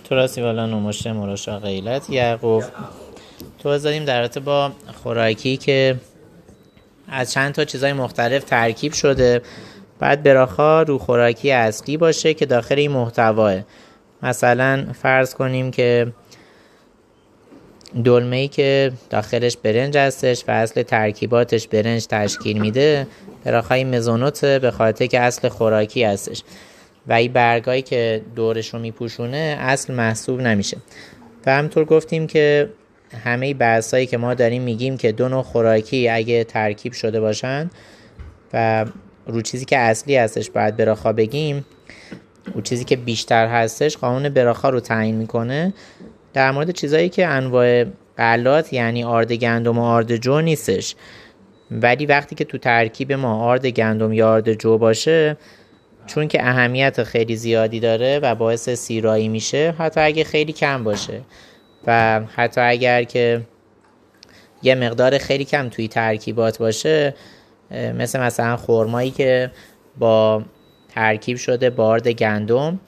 توراسی والا نموشه مراشا غیلت یعقوب. توضیح دادیم در رابطه با خوراکی که از چند تا چیزای مختلف ترکیب شده، بعد براخا رو خوراکی اصلی باشه که داخل این محتواه. مثلا فرض کنیم که دلمه‌ای که داخلش برنج هستش و اصل ترکیباتش برنج تشکیل میده، براخای مزونوته به خاطر که اصل خوراکی هستش و این برگایی که دورش رو میپوشونه اصل محسوب نمیشه. و همطور گفتیم که همه بحثایی که ما داریم میگیم که دو نوع خوراکی اگه ترکیب شده باشن و رو چیزی که اصلی هستش باید براخا بگیم، رو چیزی که بیشتر هستش قانون براخا رو تعیین میکنه. در مورد چیزایی که انواع غلات یعنی آرد گندم و آرد جو نیستش، ولی وقتی که تو ترکیب ما آرد گندم یا آرد جو باشه، چون که اهمیت خیلی زیادی داره و باعث سیرایی میشه، حتی اگه خیلی کم باشه و حتی اگر که یه مقدار خیلی کم توی ترکیبات باشه، مثلا خرمایی که با ترکیب شده با آرد گندم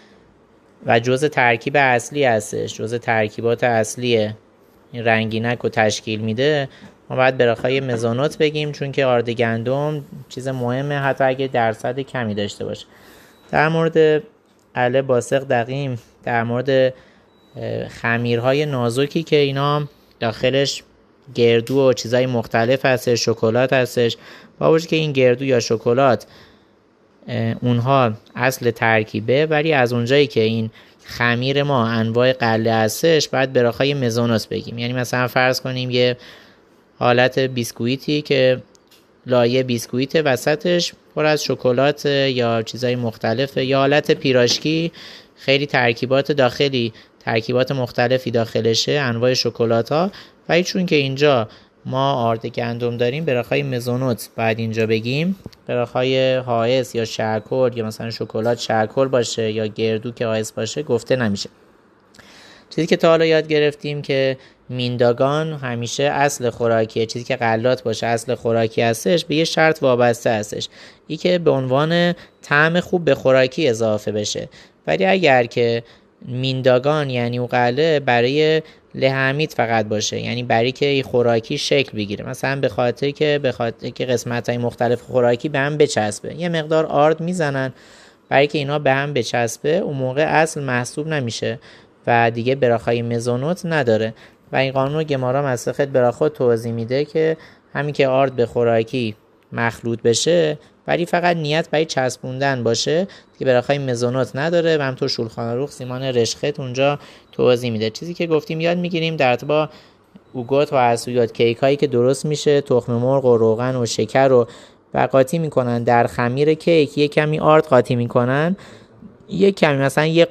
و جزء ترکیب اصلی هستش، جزء ترکیبات اصلی این رنگینک رو تشکیل میده، ما باید براخای مزونوت بگیم، چون که آرد گندم چیز مهمه حتی اگه درصد کمی داشته باشه. در مورد عله باسق دقیم، در مورد خمیرهای نازکی که اینا داخلش گردو و چیزای مختلف هستش، شکلات هستش، با وجود که این گردو یا شکلات اونها اصل ترکیبه، ولی از اونجایی که این خمیر ما انواع غله هستش باید براخای مزونوت بگیم. یعنی مثلا فرض کنیم یه حالت بیسکویتی که لایه بیسکویت وسطش پر از شکلات یا چیزای مختلفه، یا حالت پیراشکی خیلی ترکیبات داخلی، ترکیبات مختلفی داخلشه، انواع شکلات ها، ولی چون که اینجا ما آرد گندم داریم براخای مزونوت باید اینجا بگیم. براخای حائز یا شرکل یا مثلا شکلات شرکل باشه یا گردو که حائز باشه گفته نمیشه. چیزی که تا حالا یاد گرفتیم که مینداگان همیشه اصل خوراکیه، چیزی که غلات باشه اصل خوراکی هستش، به یه شرط وابسته هستش، این که به عنوان طعم خوب به خوراکی اضافه بشه. ولی اگر که مینداگان یعنی او غله برای لحمید فقط باشه، یعنی برای که خوراکی شکل بگیره، مثلا به خاطر که قسمت‌های مختلف خوراکی به هم بچسبه، یه مقدار آرد میزنن برای که اینا به هم بچسبه، اون موقع اصل محسوب نمیشه و دیگه براخای مزونوت نداره. و این قانون رو گمارا مسخت براخا توضیح میده که همین که آرد به خوراکی مخلوط بشه ولی فقط نیت برای چسبوندن باشه که براخای مزونوت نداره، و همطور شولخان عروخ سیمان رشخت اونجا توضیح میده. چیزی که گفتیم یاد میگیریم در ارتباط اوگات و حسویات، کیک هایی که درست میشه تخم مرغ و روغن و شکر رو قاطی میکنن در خمیر کیک، یه کمی آرد قاطی میکنن، یه کمی مثلا یه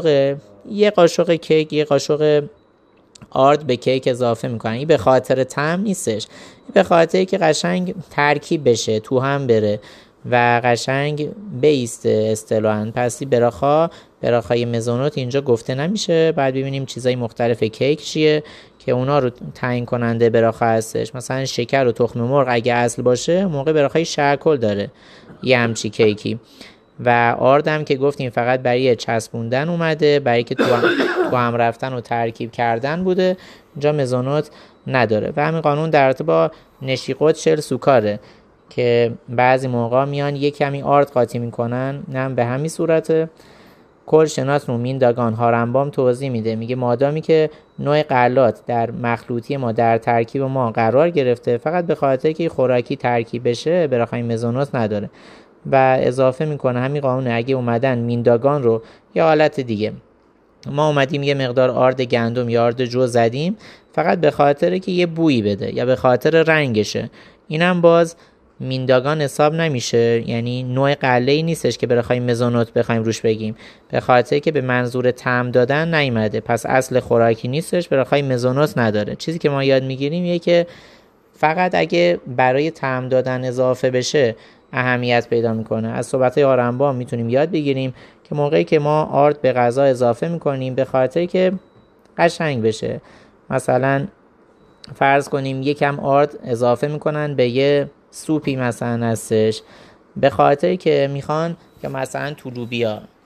قاشق کیک، یه قاشق آرد به کیک اضافه میکنن. این به خاطر طعم نیستش، این به خاطر که قشنگ ترکیب بشه، تو هم بره و قشنگ بیسته اصطلاحاً. پس براخای مزونوت اینجا گفته نمیشه. بعد ببینیم چیزای مختلف کیک چیه که اونا رو تعیین کننده براخا هستش. مثلا شکر و تخم مرغ اگه اصل باشه موقع براخای شرکل داره یه همچی کیکی، و آردم که گفتیم فقط برای چسبوندن اومده، برای که تو هم رفتن و ترکیب کردن بوده، اینجا مزونوت نداره. و همین قانون در رابطه با نشیقوت شل سوکاره که بعضی موقع میان یک کمی آرد قاطی میکنن، نه به همین صورته. کل شناس رو مینداگان هارنبام توضیح میده، میگه مادامی که نوع غلات در مخلوطی ما در ترکیب ما قرار گرفته، فقط به خاطر که خوراکی ترکیب بشه براخای مزونوت نداره. و اضافه میکنه همین قانونه اگه اومدن مینداگان رو یا حالت دیگه، ما اومدیم یه مقدار آرد گندم یا آرد جو زدیم فقط به خاطر که یه بویی بده یا به خاطر رنگشه، اینم باز مینداگان حساب نمیشه، یعنی نوع غله‌ای نیستش که براخای مزونوت بخوایم روش بگیم، به خاطر که به منظور طعم دادن نیومده، پس اصل خوراکی نیستش، براخای مزونوت نداره. چیزی که ما یاد میگیریم یه که فقط اگه برای طعم دادن اضافه بشه اهمیت پیدا میکنه. از صحبت‌های آرنبا میتونیم یاد بگیریم که موقعی که ما آرد به غذا اضافه میکنیم به خاطر که قشنگ بشه، مثلا فرض کنیم یکم آرد اضافه میکنن به یه سوپی مثلا هستش، به خاطر که میخوان که مثلا تو لوبیا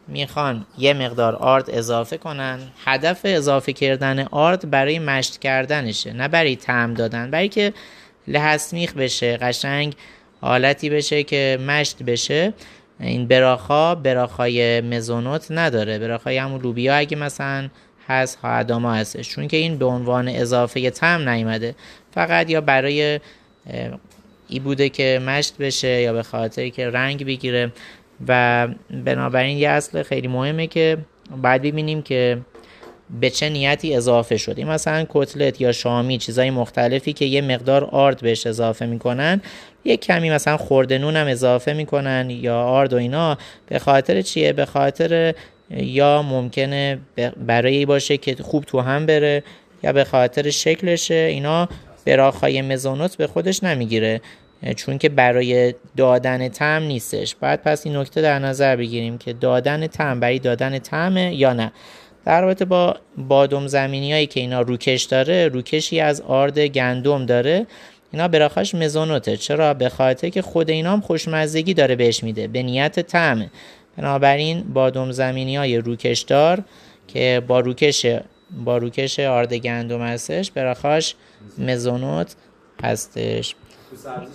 میخوان یه مقدار آرد اضافه کنن. هدف اضافه کردن آرد برای مشت کردنشه، نه برای طعم دادن، برای که لحسمیخ بشه، قشنگ حالتی بشه که مشت بشه. این براخای مزونوت نداره، براخای همون لوبیا اگه مثلا هست ها ادامه هستش، چون که این به عنوان اضافه طعم نیامده، فقط یا برای ای بوده که مشت بشه یا به خاطر که رنگ بگیره. و بنابراین یه اصل خیلی مهمه که بعد ببینیم که به چه نیتی اضافه شده. مثلا کتلت یا شامی، چیزای مختلفی که یه مقدار آرد بهش اضافه میکنن، یه کمی مثلا خرده نون هم اضافه میکنن یا آرد و اینا. به خاطر چیه؟ به خاطر یا ممکنه برای باشه که خوب تو هم بره، یا به خاطر شکلشه. اینا براخای مزونوت به خودش نمیگیره، چون که برای دادن طعم نیستش. بعد پس این نکته در نظر بگیریم که دادن طعم برای دادن طعمه یا نه. در رابطه با بادام زمینی هایی که اینا روکش داره، روکشی از آرد گندم داره، اینا براخاش مزونوته. چرا؟ به خاطر که خود اینا هم خوشمزگی داره بهش میده، به نیت طعمه. بنابراین بادام زمینی های روکش دار که با روکش آرد گندم هستش، براخاش مزونوت هستش. تو سبزی